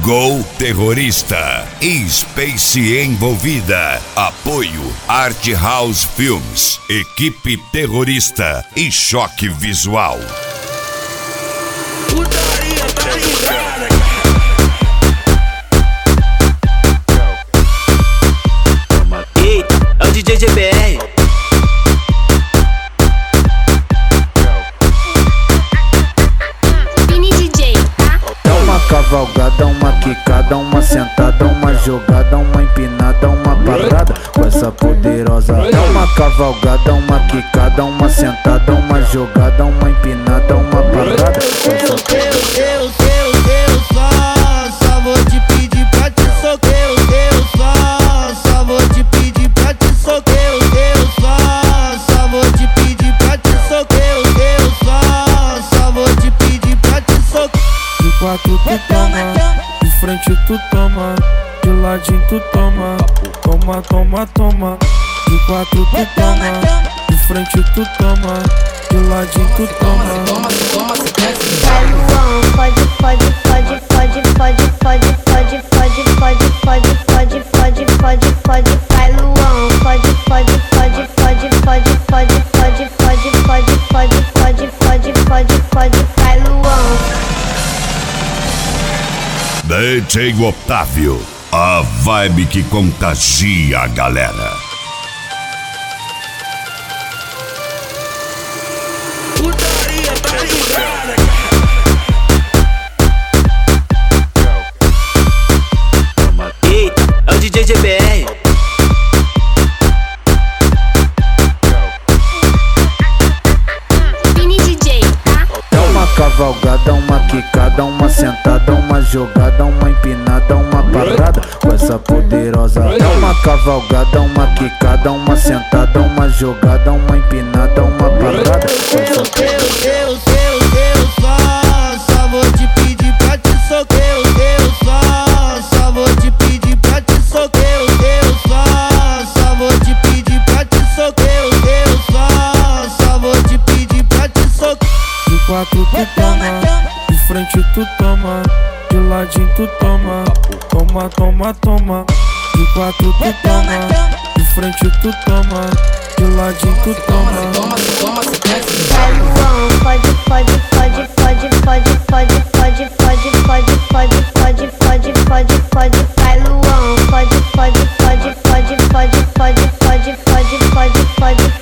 Gol Terrorista, Space envolvida, apoio Art House Films, Equipe Terrorista e Choque Visual. Putaria tá ligada. Eita, é o DJ GBR. Vini DJ, tá? Dá uma cavalgada, uma quicada, uma sentada, uma jogada, uma empinada, uma parada com essa poderosa. Dá uma cavalgada, uma quicada, uma sentada, uma jogada, uma empinada, uma parada com essa Eu só vou te pedir pra te soquear. Eu só vou te pedir pra te soquear. Eu só vou te pedir pra te soquear. Eu só vou te pedir pra te soquear. De quatro tu toma, de frente tu toma, de ladinho tu toma, toma, toma, toma. De quatro tu toma, de frente tu toma, de ladinho tu toma. Vai Luan, pode, pode, pode, pode, pode, pode, pode, pode, pode, pode, pode, pode, pode, pode. Vai Luan, pode, pode, pode, pode, pode, pode, pode, pode, pode, pode, pode, pode, pode, pode. Vai Luan. DJ Otávio, a vibe que contagia a galera. Putaria tá ligada. Eita, é o DJ GBR. Vini DJ, tá? Dá uma cavalgada, uma quicada, uma sentada, uma jogada, uma empinada, uma parada com essa poderosa. Dá uma cavalgada, uma quicada, uma sentada, uma jogada, uma empinada, uma parada com essa Eu só vou te pedir pra te soquear. Eu só vou te pedir pra te soquear. Eu só vou te pedir pra te soquear. Eu só vou te pedir pra te soquear. De quatro tu toma, de frente tu toma, de ladinho tu toma, toma, toma, toma. De quatro tu toma, de frente tu toma, de ladinho tu toma. Vai Luan, pode, pode, pode, pode, pode, pode, pode, pode, pode, pode, pode, pode, pode, pode. Vai Luan, pode, pode, pode, pode, pode, pode, pode, pode, pode, pode,